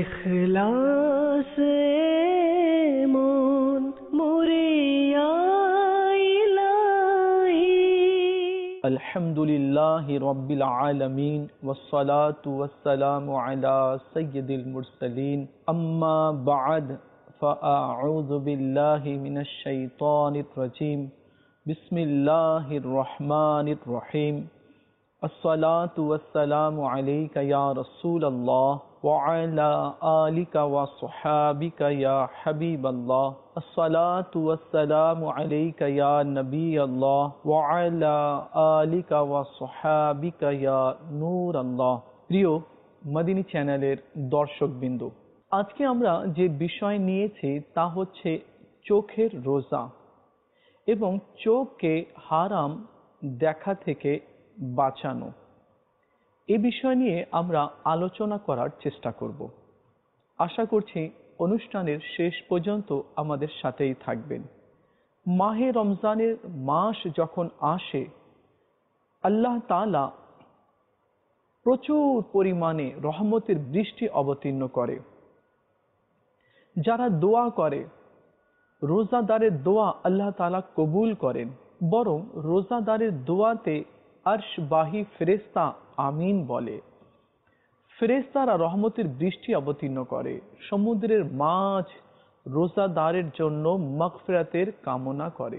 ইখলাসে মন মুরিয়া ইলাহি। আলহামদুলিল্লাহি রাব্বিল আলামিন ওয়াসসালাতু ওয়াসসালামু আলা সাইয়্যিদিল মুরসালিন আম্মা বা'দ ফাআউযু বিল্লাহি মিনাশ শাইতানির রাজীম বিসমিল্লাহির রহমানির রহিম আসসালাতু ওয়াসসালামু আলাইকা ইয়া রাসূলাল্লাহ ওয়া আলা আলিকা ওয়া সাহবিকা ইয়া হাবিবাল্লাহ আসসালাতু ওয়াসসালামু আলাইকা ইয়া নবিয়াল্লাহ ওয়া আলা আলিকা ওয়া সাহবিকা ইয়া নূরাল্লাহ। প্রিয় মদিনী চ্যানেলের দর্শকবৃন্দ, আজকে আমরা যে বিষয় নিয়েছি তা হচ্ছে চোখের রোজা এবং চোখকে হারাম দেখা থেকে বাঁচানো। এ বিষয় নিয়ে আমরা আলোচনা করার চেষ্টা করব। আশা করছি অনুষ্ঠানের শেষ পর্যন্ত আমাদের সাথেই থাকবেন। মাহে রমজানের মাস যখন আসে, আল্লাহ তাআলা প্রচুর পরিমাণে রহমতের বৃষ্টি অবতীর্ণ করে। যারা দোয়া করে, রোজাদারের দোয়া আল্লাহ তাআলা কবুল করেন। বরং রোজাদারের দোয়াতে আরশবাহী ফেরেশতা আমিন বলে। ফেরেশতারা রহমতের বৃষ্টি অবতীর্ণ করে। সমুদ্রের মাছ রোজাদারের জন্য মাগফিরাতের কামনা করে।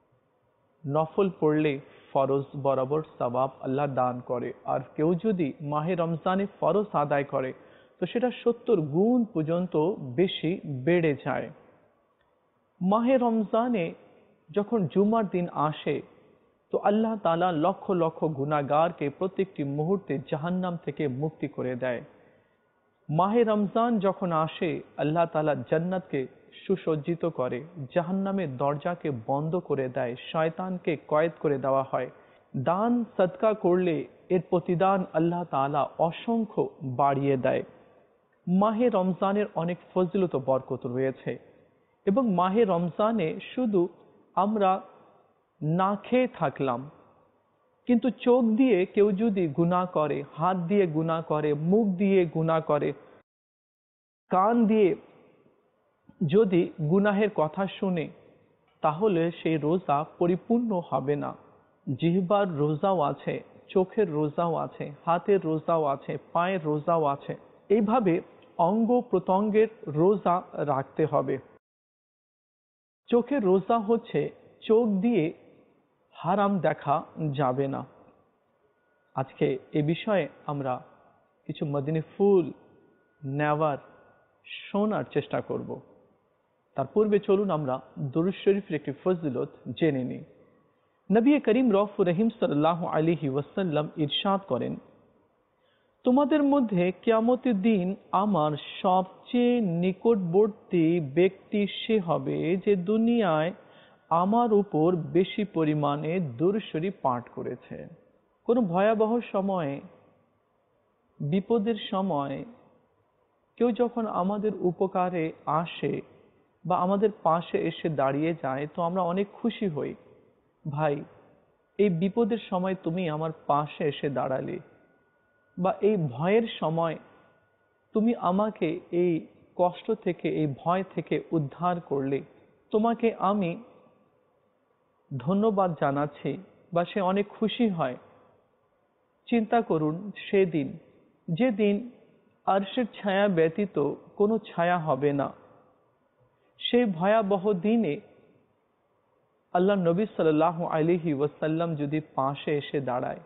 নফল পড়লে ফরজ বরাবর সওয়াব আল্লাহ দান করে। আর কেউ যদি মাহে রমজানে ফরজ আদায় করে তো সেটা 70 গুণ পর্যন্ত বেশি বেড়ে যায়। মাহে রমজানে যখন জুমার দিন আসে তো আল্লাহ তাআলা লক্ষ লক্ষ গুনাহগারকে প্রত্যেকটি মুহূর্তে জাহান্নাম থেকে মুক্তি করে দেয়। মাহে রমজান যখন আসে, আল্লাহ তাআলা জান্নাতকে সুসজ্জিত করে, জাহান্নামের দরজাকে বন্ধ করে দেয়, শয়তানকে কয়েদ করে দেওয়া হয়। দান সদকা করলে এর প্রতিদান আল্লাহ তাআলা অসংখ্য বাড়িয়ে দেয়। মাহে রমজানের অনেক ফজিলত ও বরকত রয়েছে এবং মাহে রমজানে শুধু আমরা না খেয়ে থাকলাম, কিন্তু চোখ দিয়ে কেউ যদি গুনাহ করে, হাত দিয়ে গুনাহ করে, মুখ দিয়ে গুনাহ করে, কান দিয়ে যদি গুনাহের কথা শুনে, তাহলে সেই রোজা পরিপূর্ণ হবে না। জিহ্বার রোজাও আছে, চোখের রোজাও আছে, হাতের রোজাও আছে, পায়ের রোজাও আছে। এইভাবে অঙ্গ প্রত্যঙ্গের রোজা রাখতে হবে। চোখের রোজা হচ্ছে চোখ দিয়ে হারাম দেখা যাবে না। আজকে এ বিষয়ে আমরা কিছু মদিনী ফুল নেওয়ার শোনার চেষ্টা করব। তার পূর্বে চলুন আমরা দুরূদ শরীফের একটি ফজিলত জেনে নিই। নবী করিম রউফুর রহিম সাল্লাল্লাহু আলাইহি ওয়াসাল্লাম ইরশাদ করেন, তোমাদের মধ্যে কিয়ামতের দিন আমার সবচেয়ে নিকটবর্তী ব্যক্তি সে হবে যে দুনিয়ায় আমার উপর বেশি পরিমাণে দুরূদ শরীফ পাঠ করেছে। কোনো ভয়াবহ সময়ে, বিপদের সময় কেউ যখন আমাদের উপকারে আসে বা আমাদের পাশে এসে দাঁড়িয়ে যায় তো আমরা অনেক খুশি হই। ভাই, এই বিপদের সময় তুমি আমার পাশে এসে দাঁড়ালে, বা এই ভয়ের সময় তুমি আমাকে এই কষ্ট থেকে, এই ভয় থেকে উদ্ধার করলে, তোমাকে আমি ধন্যবাদ জানাচ্ছি। বা সে অনেক খুশি হয়। চিন্তা করুন সেদিন, যেদিন আরশের ছায়া ব্যতীত কোনো ছায়া হবে না। সেই ভয়াবহ দিনে আল্লাহ নবী সাল্লাল্লাহু আলাইহি ওয়াসাল্লাম যদি পাশে এসে দাঁড়ায়,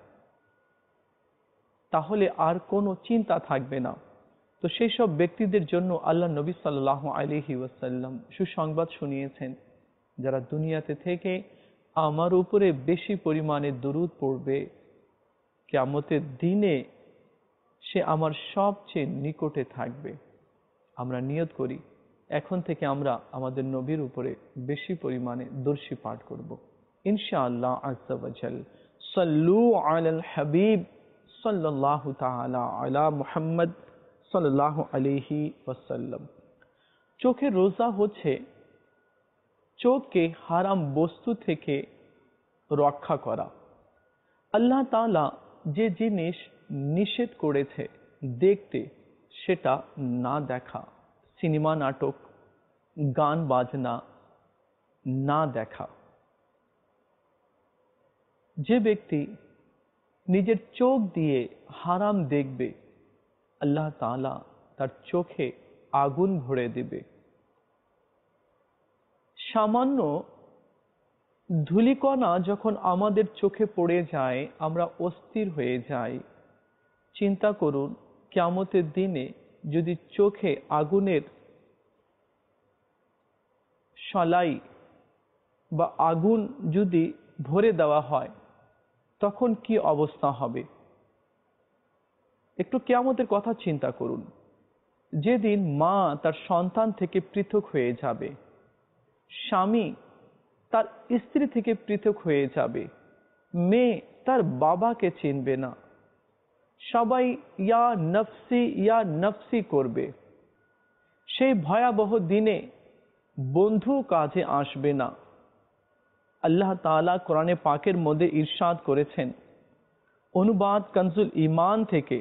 তাহলে আর কোনো চিন্তা থাকবে না। তো সেই সব ব্যক্তিদের জন্য আল্লাহ নবী সাল্লাল্লাহু আলাইহি ওয়াসাল্লাম সুসংবাদ শুনিয়েছেন, যারা দুনিয়াতে থেকে আমার উপরে বেশি পরিমাণে দরুদ পড়বে, কিয়ামতের দিনে সে আমার সবচেয়ে নিকটে থাকবে। আমরা নিয়ত করি এখন থেকে আমরা আমাদের নবীর উপরে বেশি পরিমাণে দরুদ পাঠ করব ইনশাআল্লাহ আযজা ওয়া জাল। সাল্লু আলাল হাবিব সাল্লাল্লাহু তাআলা আলা মুহাম্মদ সাল্লাল্লাহু আলাইহি ওয়াসাল্লাম। চোখের রোজা হচ্ছে চোখকে হারাম বস্তু থেকে রক্ষা করা। আল্লাহ তাআলা যে জিনিস নিষেধ করেছে দেখতে, সেটা না দেখা, সিনেমা নাটক, গান বাজনা না দেখা। যে ব্যক্তি নিজের চোখ দিয়ে হারাম দেখবে, আল্লাহ তাআলা তার চোখে আগুন ভরে দেবে। সামান্য ধূলিকণা যখন আমাদের চোখে পড়ে যায়, আমরা অস্থির হয়ে যাই। চিন্তা করুন, কিয়ামতের দিনে যদি চোখে আগুনের শলাই বা আগুন যদি ভরে দেওয়া হয়, তখন কি অবস্থা হবে? একটু কিয়ামতের কথা চিন্তা করুন। যেদিন মা তার সন্তান থেকে পৃথক হয়ে যাবে, স্বামী তার স্ত্রী থেকে পৃথক হয়ে যাবে, মেয়ে তার বাবাকে চিনবে না, সবাই ইয়া নফসি করবে। সেই ভয়াবহ দিনে বন্ধু কাজে আসবে না। আল্লাহ তাআলা কোরআনে পাকের মধ্যে ইরশাদ করেছেন, অনুবাদ কনজুল ঈমান থেকে,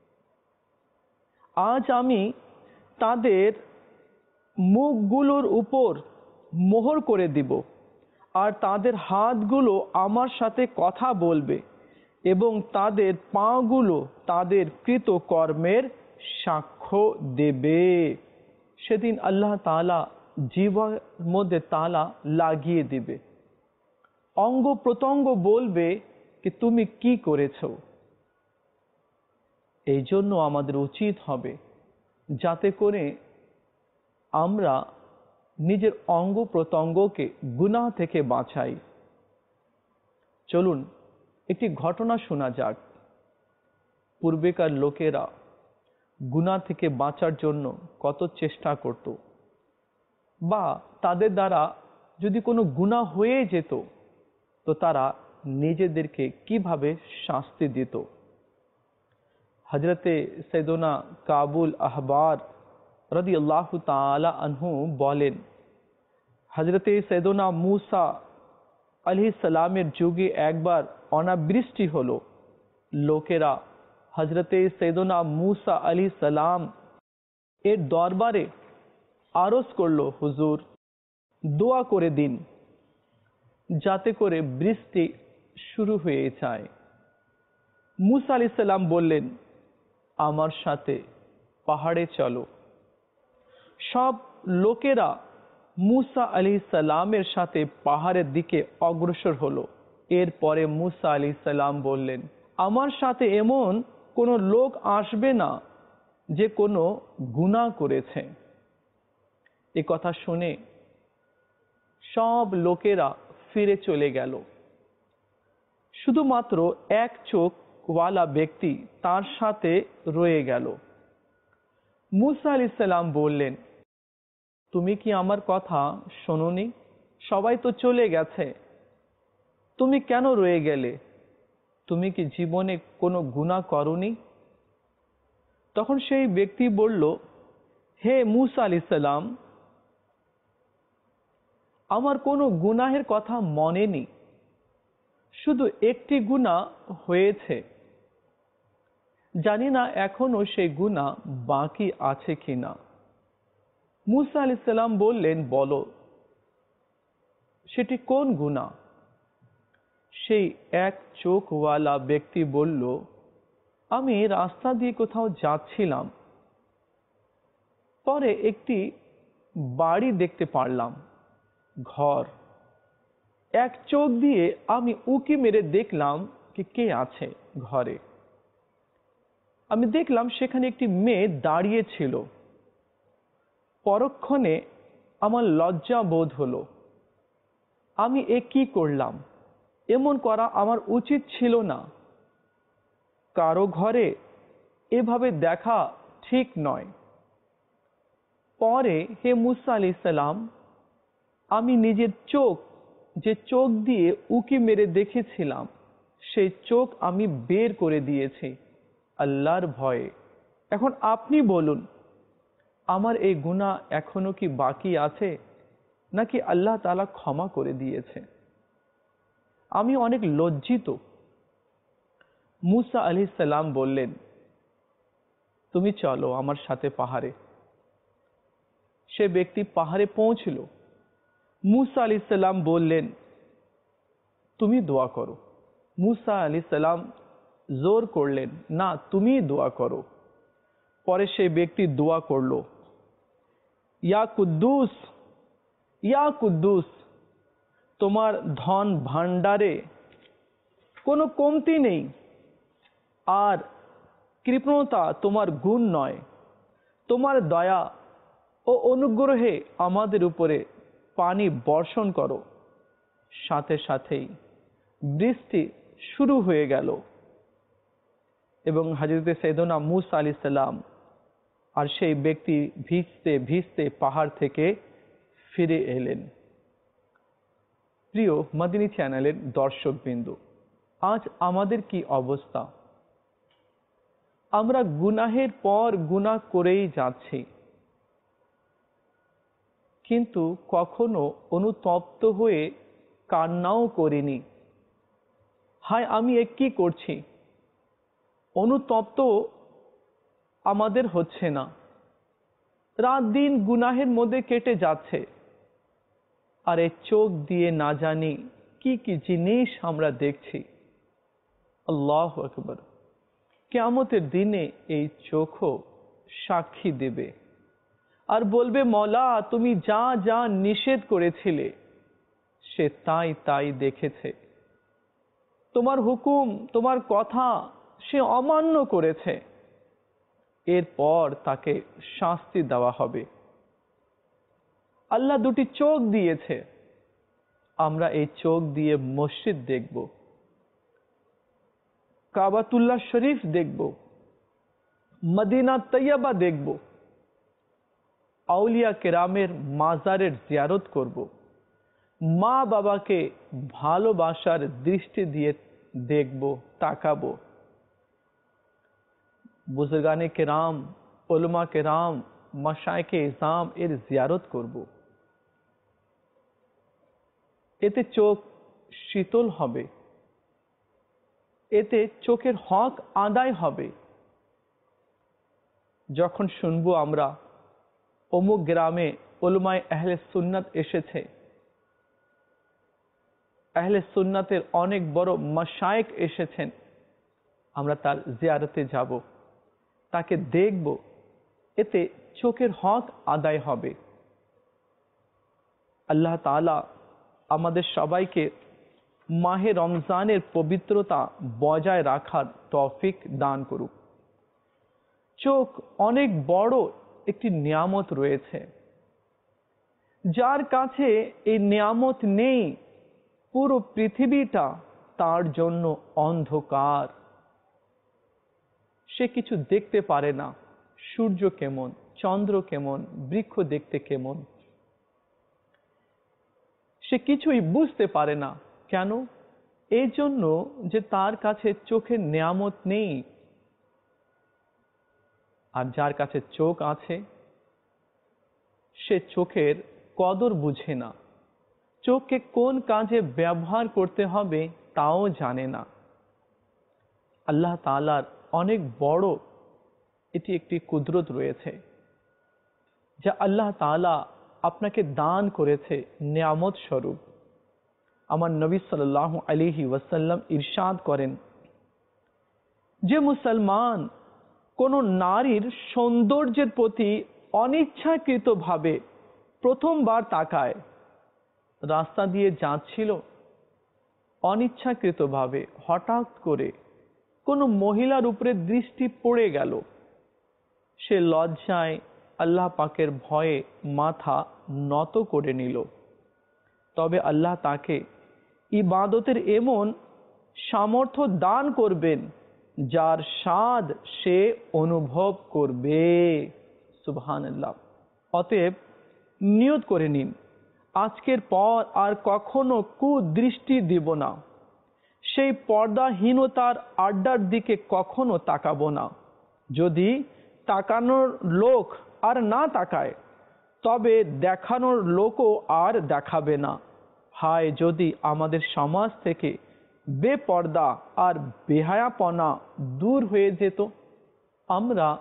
আজ আমি তাদের মুখগুলোর উপর মোহর করে দিব, আর তাদের হাতগুলো আমার সাথে কথা বলবে এবং তাদের পাগুলো তাদের কৃত কর্মের সাক্ষ্য দেবে। সেদিন আল্লাহ তাআলা জিহ্বার মধ্যে তালা লাগিয়ে দিবে, অঙ্গ প্রত্যঙ্গ বলবে কি তুমি কি করেছো। এই জন্য আমাদের উচিত হবে যাতে করে আমরা নিজের অঙ্গ প্রত্যঙ্গকে গুনাহ থেকে বাঁচাই। চলুন একটি ঘটনা শোনা যাক। পূর্বেকার লোকেরা গুনাহ থেকে বাঁচার জন্য কত চেষ্টা করত, বা তাদের দ্বারা যদি কোনো গুনাহ হয়ে যেত তো তারা নিজেদেরকে কিভাবে শাস্তি দিত। হযরতে সৈয়দনা কাবুল আহবার রাদিয়াল্লাহু তাআলা আনহু বলেন, হযরতে সৈয়দনা মূসা আলাইহিস সালামের যুগে একবার অনাবৃষ্টি হলো। লোকেরা হযরতে সৈয়দনা মূসা আলাইহিস সালাম এর দরবারে আরজ করলো, হুজুর দোয়া করে দিন যাতে করে বৃষ্টি শুরু হয়ে যায়। মূসা আলাইহিস সালাম বললেন, আমার সাথে পাহাড়ে চলো। সব লোকেরা মূসা আলাইহিস সালামের সাথে পাহাড়ের দিকে অগ্রসর হলো। এরপরে মূসা আলাইহিস সালাম বললেন, আমার সাথে এমন কোনো লোক আসবে না যে কোনো গুনাহ করেছে। এ কথা শুনে সব লোকেরা ফিরে চলে গেল। শুধুমাত্র এক চোখওয়ালা ব্যক্তি তার সাথে রয়ে গেল। মূসা আলাইহিস সালাম বললেন, তুমি কি আমার কথা শোনোনি? সবাই তো চলে গেছে, তুমি কেন রয়ে গেলে? তুমি কি জীবনে কোনো গুনাহ করনি? তখন সেই ব্যক্তি বলল, হে মূসা আলাইহিস সালাম, আমার কোনো গুনাহের কথা মনে নেই, শুধু একটি গুনাহ হয়েছে, জানি না এখনো সেই গুনাহ বাকি আছে কিনা। মূসা আলাইহিস সালাম বললেন, বলো সেটি কোন গুনাহ? সেই এক চোখওয়ালা ব্যক্তি বলল, আমি রাস্তা দিয়ে কোথাও যাচ্ছিলাম, পরে একটি বাড়ি দেখতে পারলাম, ঘর। এক চোখ দিয়ে আমি উঁকি মেরে দেখলাম কি কে আছে ঘরে। আমি দেখলাম সেখানে একটি মেয়ে দাঁড়িয়ে ছিল। পরক্ষণে আমার লজ্জা বোধ হলো। আমি কি করলাম? এমন করা আমার উচিত ছিল না। কারো ঘরে এভাবে দেখা ঠিক নয়। পরে হে মূসা আলাইহিস সালাম, আমি নিজের চোখ, যে চোখ দিয়ে উঁকি মেরে দেখেছিলাম, সেই চোখ আমি বের করে দিয়েছি আল্লাহর ভয়ে। এখন আপনি বলুন, আমার এই গুনাহ এখনো কি বাকি আছে, নাকি আল্লাহ তাআলা ক্ষমা করে দিয়েছে? আমি অনেক লজ্জিত। মূসা আলাইহিস সালাম বললেন, তুমি চলো আমার সাথে পাহাড়ে। সে ব্যক্তি পাহাড়ে পৌঁছল। মুসা আলাইহিস সালাম বললেন, তুমি দোয়া করো। মুসা আলাইহিস সালাম জোর করলেন, না, তুমি দোয়া করো। পরে সেই ব্যক্তি দোয়া করল, ইয়া কুদ্দুস, ইয়া কুদ্দুস, তোমার ধন ভাণ্ডারে কোনো কমতি নেই, আর কৃপণতা তোমার গুণ নয়। তোমার দয়া ও অনুগ্রহে আমাদের উপরে পানি বর্ষণ করো। সাথে সাথেই বৃষ্টি শুরু হয়ে গেল এবং হযরত সাইয়েদনা মুসা আলাইহিস সালাম আর সেই ব্যক্তি ভিজতে ভিজতে পাহাড় থেকে ফিরে এলেন। প্রিয় মদিনী চ্যানেলের দর্শকবৃন্দ, আজ আমাদের কি অবস্থা? আমরা গুনাহের পর গুনাহ করেই যাচ্ছি, কিন্তু কখনো অনুতপ্ত হয়ে কান্নাও করিনি, হায় আমি এ কি করছি। অনুতপ্ত আমাদের হচ্ছে না, রাত দিন গুনাহের মধ্যে কেটে যাচ্ছে, আর এই চোখ দিয়ে না জানি কি কি জিনিস আমরা দেখছি। আল্লাহু আকবার। কিয়ামতের দিনে এই চোখও সাক্ষী দেবে আর বলবে, মওলা তুমি যা যা নিষেধ করেছিলে সে তাই তাই দেখেছে, তোমার হুকুম তোমার কথা সে অমান্য করেছে, এরপর তাকে শাস্তি দেওয়া হবে। আল্লাহ দুটি চোখ দিয়েছে, আমরা এই চোখ দিয়ে মসজিদ দেখব, কাবাতুল্লাহ শরীফ দেখব, মদিনা তৈয়বা দেখব, আউলিয়া কেরামের মাজারের জিয়ারত করব, মা বাবাকে ভালোবাসার দৃষ্টি দিয়ে দেখব, তাকাবো, বুজুর্গানে কেরাম, উলামা কেরাম, মাশায়েখে ইজাম এর জিয়ারত করব। এতে চোখ শীতল হবে, এতে চোখের হক আদায় হবে। যখন শুনবো আমরা অমুক গ্রামে উলামায়ে আহলে সুন্নাত এসেছে, আহলে সুন্নাতের অনেক বড় মাশায়েখ এসেছেন, আমরা তার জিয়ারতে যাব, তাকে দেখব, এতে চোখের হক আদায় হবে। আল্লাহ তাআলা আমাদের সবাইকে মাহে রমজানের পবিত্রতা বজায় রাখার তৌফিক দান করুক। চোখ অনেক বড় একটি নিয়ামত রয়েছে, যার কাছে এই নিয়ামত নেই পুরো পৃথিবীটা তার জন্য অন্ধকার। সে কিছু দেখতে পারে না, সূর্য কেমন, চন্দ্র কেমন, বৃক্ষ দেখতে কেমন, সে কিছুই বুঝতে পারে না। কেন? এই জন্য যে তার কাছে চোখের নিয়ামত নেই। আর যার কাছে চোখ আছে সে চোখের কদর বুঝে না, চোখকে কোন কাজে ব্যবহার করতে হবে তাও জানে না। আল্লাহ তাআলার অনেক বড় এটি একটি কুদরত রয়েছে, যা আল্লাহ তাআলা আপনাকে দান করেছে নিয়ামত স্বরূপ। আমার নবী সাল্লাল্লাহু আলাইহি ওয়াসাল্লাম ইরশাদ করেন, যে মুসলমান কোন নারীর সৌন্দর্যের প্রতি অনিচ্ছাকৃতভাবে প্রথমবার তাকায়, রাস্তা দিয়ে যাচ্ছিল, অনিচ্ছাকৃতভাবে হঠাৎ করে কোনো মহিলার উপরে দৃষ্টি পড়ে গেল, সে লজ্জায় আল্লাহ পাকের ভয়ে মাথা নত করে নিল, তবে আল্লাহ তাকে ইবাদতের এমন সামর্থ্য দান করবেন যার স্বাদ সে অনুভব করবে। সুবহানাল্লাহ। অতএব নিয়ত করে নিন, আজকের পর আর কখনো কুদৃষ্টি দিব না, সেই পর্দাহীনতার আড্ডার দিকে কখনো তাকাবো না। যদি তাকানোর লোক আর না তাকায়, তবে দেখানোর লোকও আর দেখাবে না। হায় যদি আমাদের সমাজ থেকে বেপর্দা আর বেহায়াপনা দূর হয়ে যেত, আমরা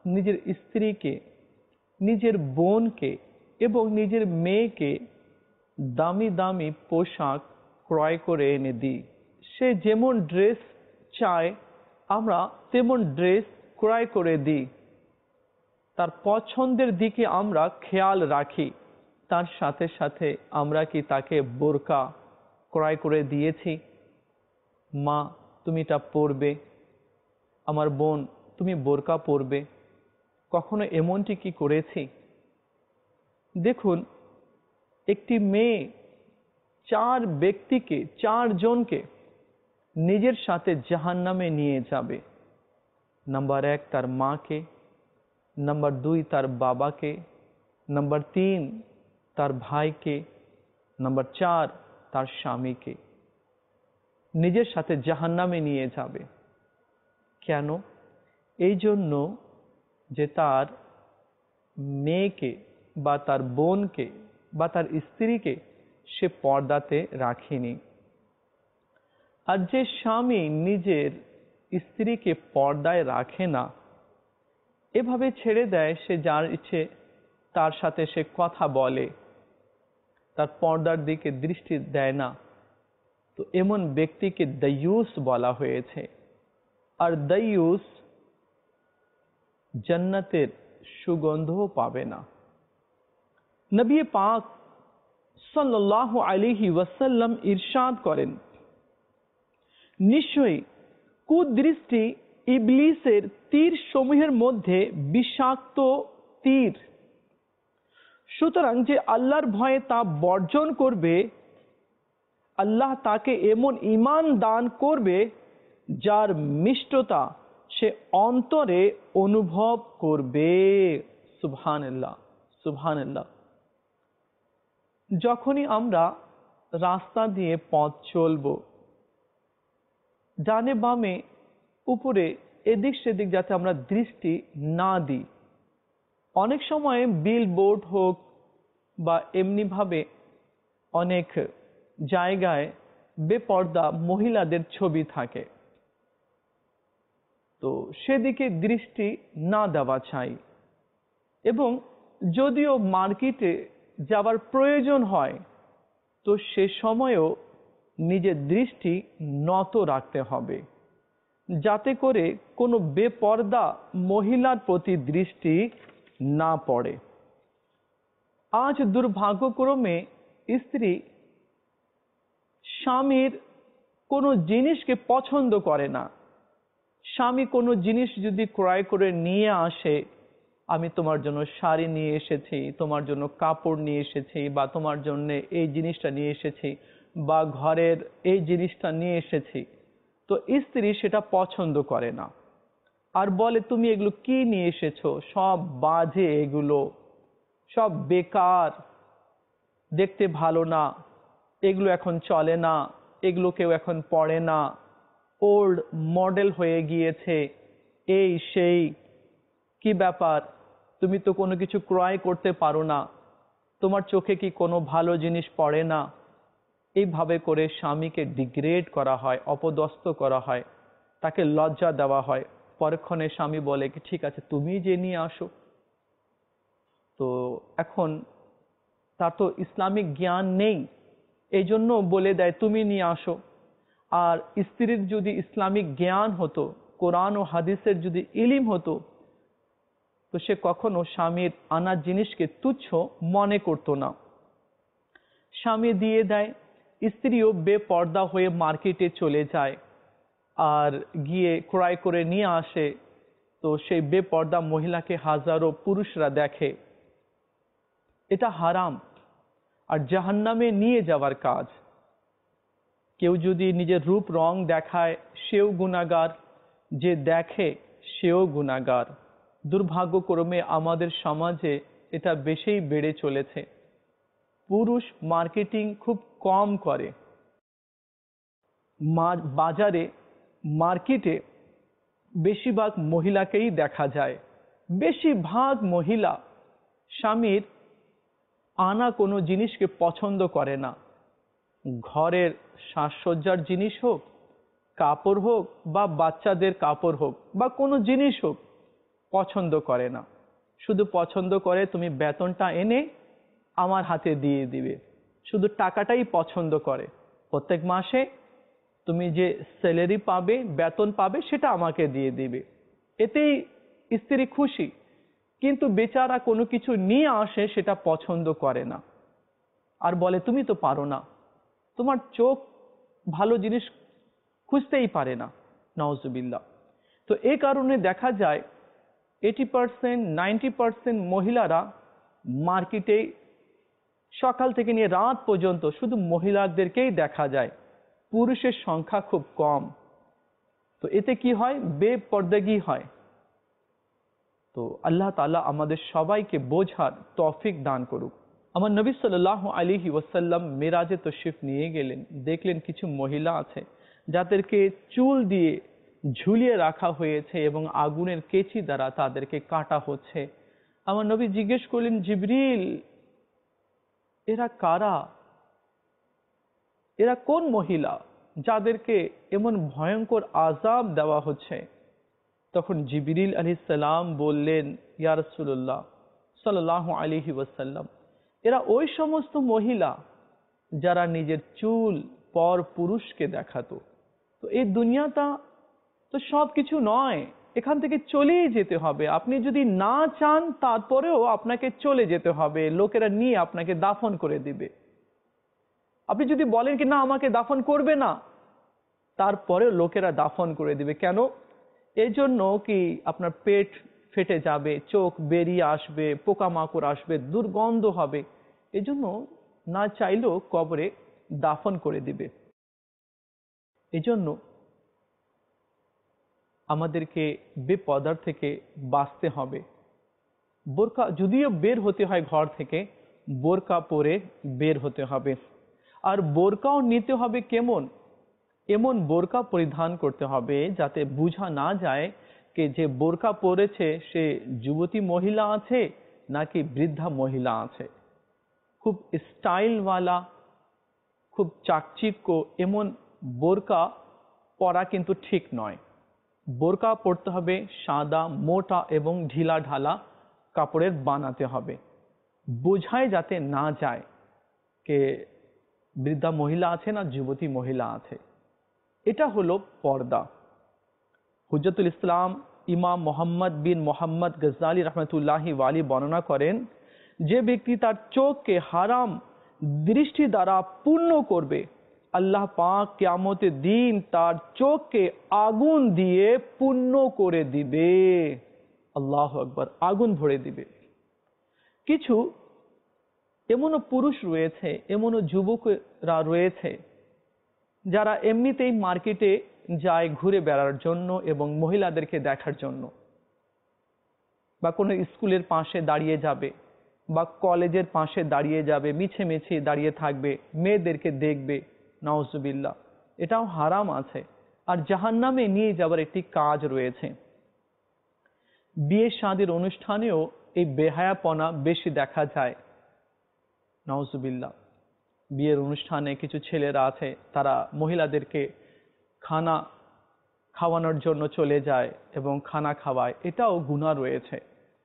নিজের স্ত্রীকে, নিজের বোনকে এবং নিজের মেয়েকে দামি দামি পোশাক ক্রয় করে এনে দিই। সে যেমন ড্রেস চায় আমরা তেমন ড্রেস ক্রয় করে দিই। তার পছন্দের দিকে আমরা খেয়াল রাখি। তার সাথে সাথে আমরা কি তাকে বোরকা ক্রয় করে দিয়েছি? মা, তুমি এটা পরবে, আমার বোন তুমি বোরকা পরবে, কখনো এমনটি কি করেছি? দেখুন, একটি মেয়ে 4 ব্যক্তিকে, 4 জনকে নিজের সাথে জাহান্নামে নিয়ে যাবে। নাম্বার 1 তার মাকে, নাম্বার 2 তার বাবাকে, নাম্বার 3 তার ভাইকে, নাম্বার 4 তার স্বামীকে নিজের সাথে জাহান্নামে নিয়ে যাবে। কেন? এই জন্য যে তার মেয়েকে বা তার বোনকে বা তার স্ত্রীকে সে পর্দাতে রাখেনি। আর যে স্বামী নিজের স্ত্রীকে পর্দায় রাখে না, এভাবে ছেড়ে দেয়, সে যার ইচ্ছে তার সাথে সে কথা বলে, তার পর্দার দিকে দৃষ্টি দেয় না, তো এমন ব্যক্তিকে দায়ুস বলা হয়েছে। আর দায়ুস জান্নাতের সুগন্ধও পাবে না। নবী পাক সাল্লাল্লাহু আলাইহি ওয়াসাল্লাম ইরশাদ করেন, নিশ্চয়ই কুদৃষ্টি ইবলিসের তীর সমূহের মধ্যে বিষাক্ত তীর। সুতরাং যে আল্লাহর ভয়ে তা বর্জন করবে, আল্লাহ তাকে এমন ঈমান দান করবে যার মিষ্টতা সে অন্তরে অনুভব করবে। সুবহানাল্লাহ, সুবহানাল্লাহ। যখনই আমরা রাস্তা দিয়ে পথ চলব, ডানে বামে উপরে এদিক সেদিক যাতে আমরা দৃষ্টি না দিই। অনেক সময় বিল বোর্ড হোক বা এমনিভাবে অনেক জায়গায় বেপর্দা মহিলাদের ছবি থাকে, তো সেদিকে দৃষ্টি না দেওয়া চাই। এবং যদিও মার্কেটে যাওয়ার প্রয়োজন হয়, তো সে সময়ও নিজের দৃষ্টি নত রাখতে হবে, যাতে করে কোনো বেপর্দা মহিলার প্রতি দৃষ্টি না পড়ে। আজ দুর্ভাগ্যক্রমে স্ত্রী স্বামীর কোনো জিনিসকে পছন্দ করে না। স্বামী কোনো জিনিস যদি ক্রয় করে নিয়ে আসে, আমি তোমার জন্য শাড়ি নিয়ে এসেছি, তোমার জন্য কাপড় নিয়ে এসেছি, বা তোমার জন্য এই জিনিসটা নিয়ে এসেছি, বা ঘরের এই জিনিসটা নিয়ে এসেছি, তো স্ত্রী সেটা পছন্দ করে না। আর বলে, তুমি এগুলো কি নিয়ে এসেছো? সব বাজে, এগুলো সব বেকার, দেখতে ভালো না, এগুলো এখন চলে না, এগুলো কেউ এখন পড়ে না, ওল্ড মডেল হয়ে গিয়েছে, এই সেই। কি ব্যাপার, তুমি তো কোনো কিছু ক্রয় করতে পারো না, তোমার চোখে কি কোনো ভালো জিনিস পড়ে না? এইভাবে করে স্বামীকে ডিগ্রেড করা হয়, অপদস্থ করা হয়, তাকে লজ্জা দেওয়া হয়। পরক্ষণে স্বামী বলে কি, ঠিক আছে তুমি যে নিয়ে আসো। তো এখন তার তো ইসলামিক জ্ঞান নেই, এই জন্য বলে দেয় তুমি নিয়ে আসো। আর স্ত্রীর যদি ইসলামিক জ্ঞান হতো, কোরআন ও হাদিসের যদি ইলম হতো, তো সে কখনো স্বামীর আনা জিনিসকে তুচ্ছ মনে করতো না। স্বামী দিয়ে দেয়, স্ত্রীও বেপর্দা হয়ে মার্কেটে চলে যায় আর গিয়ে ক্রয় করে নিয়ে আসে। তো সেই বেপর্দা মহিলাকে হাজারো পুরুষরা দেখে। এটা হারাম আর জাহান্নামে নিয়ে যাওয়ার কাজ। কেউ যদি নিজের রূপ রং দেখায়, সেও গুনাহগার, যে দেখে সেও গুনাহগার। দুর্ভাগ্যক্রমে আমাদের সমাজে এটা বেশিই বেড়ে চলেছে। পুরুষ মার্কেটিং খুব কম করে। বাজারে, মার্কেটে বেশিরভাগ মহিলাকেই দেখা যায়। বেশিরভাগ মহিলা স্বামীর আনা কোনো জিনিসকে পছন্দ করে না। ঘরের সাজসজ্জার জিনিস হোক, কাপড় হোক, বা বাচ্চাদের কাপড় হোক, বা কোনো জিনিস হোক, পছন্দ করে না, শুধু পছন্দ করে তুমি বেতনটা এনে আমার হাতে দিয়ে দিবে, শুধু টাকাটাই পছন্দ করে। প্রত্যেক মাসে তুমি যে স্যালারি পাবে, বেতন পাবে, সেটা আমাকে দিয়ে দিবে, এতেই স্ত্রী খুশি। কিন্তু বেচারা কোনো কিছু নিয়ে আসে সেটা পছন্দ করে না, আর বলে তুমি তো পারো না, তোমার চোখ ভালো জিনিস খুঁজতেই পারে না। নাউজুবিল্লাহ। তো এই কারণে দেখা যায় 80% 90% মহিলারা মার্কেটে সকাল থেকে নিয়ে রাত পর্যন্ত শুধু মহিলাদেরকেই দেখা যায়, পুরুষের সংখ্যা খুব কম। তো এতে কি হয়? বেপরদগি হয়। তো আল্লাহ তাআলা আমাদের সবাইকে বোঝার তৌফিক দান করুক। আমার নবী সাল্লাল্লাহু আলাইহি ওয়াসাল্লাম মেরাজে তশরিফ নিয়ে গেলেন, দেখলেন কিছু মহিলা আছে যাদেরকে চুল দিয়ে ঝুলিয়ে রাখা হয়েছে এবং আগুনের কেচি দ্বারা তাদেরকে কাটা হচ্ছে। আমার নবী জিজ্ঞেস করলেন, জিবরিল, এরা কারা? এরা কোন মহিলা যাদেরকে এমন ভয়ঙ্কর আযাব দেওয়া হচ্ছে? তখন জিবরিল আলাইহিস সালাম বললেন, ইয়া রাসূলুল্লাহ সাল্লাল্লাহু আলাইহি ওয়াসাল্লাম, এরা ওই সমস্ত মহিলা যারা নিজের চুল পর পুরুষকে দেখাতো। তো এই দুনিয়াটা তো সব কিছু নয়, এখান থেকে চলেই যেতে হবে। আপনি যদি না চান তারপরেও আপনাকে চলে যেতে হবে, লোকেরা নিয়ে আপনাকে দাফন করে দিবে। আপনি যদি বলেন কি না আমাকে দাফন করবে না, তারপরেও লোকেরা দাফন করে দিবে। কেন? এই জন্য কি আপনার পেট ফেটে যাবে, চোখ বেরিয়ে আসবে, পোকামাকড় আসবে, দুর্গন্ধ হবে, এজন্য না চাইলেও কবরে দাফন করে দিবে। এজন্য আমাদেরকে বেপর্দার থেকে বাঁচতে হবে। বোরকা যদিও বের হতে হয় ঘর থেকে, বোরকা পরে বের হতে হবে। আর বোরকাও নিতে হবে কেমন? এমন বোরকা পরিধান করতে হবে যাতে বোঝা না যায় যে যে বোরকা পরেছে সে যুবতী মহিলা আছে নাকি বৃদ্ধা মহিলা আছে। খুব স্টাইলওয়ালা, খুব চাকচিক্য এমন বোরকা পরা কিন্তু ঠিক নয়। বোরকা পরতে হবে সাদা, মোটা এবং ঢিলা ঢালা কাপড়ের বানাতে হবে, বোঝায় যাতে না যায় কে বৃদ্ধা মহিলা আছে না যুবতী মহিলা আছে। এটা হলো পর্দা। হুজ্জতুল ইসলাম ইমাম মোহাম্মদ বিন মোহাম্মদ গজ্জালি রহমতুল্লাহি ওয়ালি বর্ণনা করেন, যে ব্যক্তি তার চোখকে হারাম দৃষ্টি দ্বারা পূর্ণ করবে, আল্লাহ পাক কিয়ামতের দিন তার চোখকে আগুন দিয়ে পূর্ণ করে দিবে। আল্লাহু আকবার, আগুন ভরে দিবে। কিছু এমনও পুরুষ রয়েছে, এমনও যুবকরা রয়েছে যারা এমনিতেই মার্কেটে যায় ঘুরে বেড়ার জন্য এবং মহিলাদেরকে দেখার জন্য, বা কোনো স্কুলের পাশে দাঁড়িয়ে যাবে বা কলেজের পাশে দাঁড়িয়ে যাবে, মিছে মিছে দাঁড়িয়ে থাকবে, মেয়েদেরকে দেখবে। নাউজুবিল্লাহ, এটাও হারাম আছে। আর জাহান্নামে নিয়ে যাওয়ার একটি কাজ রয়েছে। বিয়ে শাদীর অনুষ্ঠানেও এই বেহায়াপনা বেশি দেখা যায়। নাউজুবিল্লাহ, বিয়ের অনুষ্ঠানে কিছু ছেলেরা আছে তারা মহিলাদেরকে খানা খাওয়ানোর জন্য চলে যায় এবং খানা খাওয়ায়, এটাও গুনাহ রয়েছে।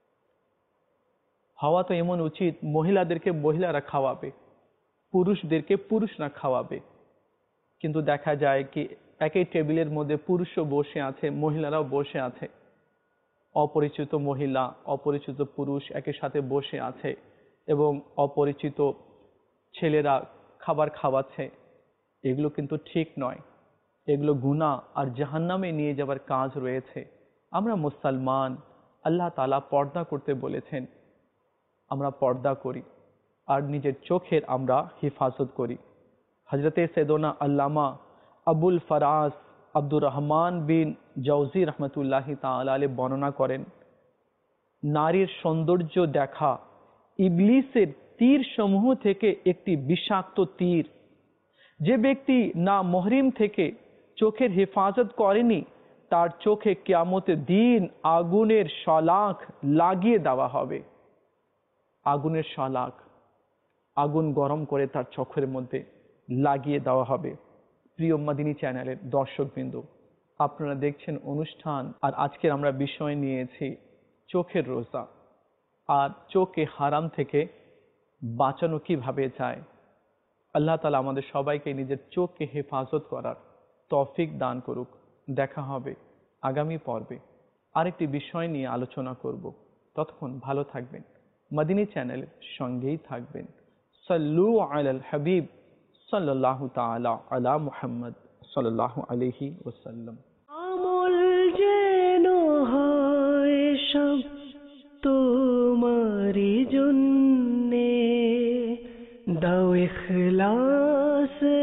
হওয়া তো এমন উচিত মহিলাদেরকে মহিলারা খাওয়াবে, পুরুষদেরকে পুরুষরা খাওয়াবে। কিন্তু দেখা যায় কি একই টেবিলের মধ্যে পুরুষও বসে আছে, মহিলারাও বসে আছে, অপরিচিত মহিলা অপরিচিত পুরুষ একই সাথে বসে আছে এবং অপরিচিত ছেলেরা খাবার খাওয়াচ্ছে। এগুলো কিন্তু ঠিক নয়, এগুলো গুনাহ আর জাহান্নামে নিয়ে যাবার কাজ রয়েছে। আমরা মুসলমান, আল্লাহ তাআলা পর্দা করতে বলেছেন, আমরা পর্দা করি আর নিজের চোখের আমরা হেফাজত করি। হযরতে সৈয়দনা আল্লামা আবুল ফরাজ আব্দুর রহমান বিন জাওজি রহমতুল্লাহি তাআলা আলাইহি বর্ণনা করেন, নারীর সৌন্দর্য দেখা ইবলিসের তীর সমূহ থেকে একটি বিষাক্ত তীর। যে ব্যক্তি না মুহরিম থেকে চোখের হেফাজত করেনি তার চোখে কিয়ামতের দিন আগুনের শলাখ লাগিয়ে দেওয়া হবে। আগুনের শলাখ, আগুন গরম করে তার চোখের মধ্যে লাগিয়ে দেওয়া হবে। প্রিয় মাদিনী চ্যানেলের দর্শকবৃন্দ, আপনারা দেখছেন অনুষ্ঠান, আর আজকের আমরা বিষয় নিয়েছি চোখের রোজা। আর চোখকে হারাম থেকে বাঁচানো কিভাবে যায়, আল্লাহ তাআলা আমাদের সবাইকে নিজের চোখকে হেফাজত করার তৌফিক দান করুক। দেখা হবে আগামী পর্বে আরেকটি বিষয় নিয়ে আলোচনা করব। ততক্ষণ ভালো থাকবেন, মদিনী চ্যানেলের সঙ্গেই থাকবেন। সাল্লু আলাল হাবিব সাল্লাল্লাহু তাআলা আলা মুহাম্মদ সাল্লাল্লাহু আলাইহি ওয়াসাল্লাম। আমল যেন হয় সব তোমারি জন্যে, দাও ইখলাস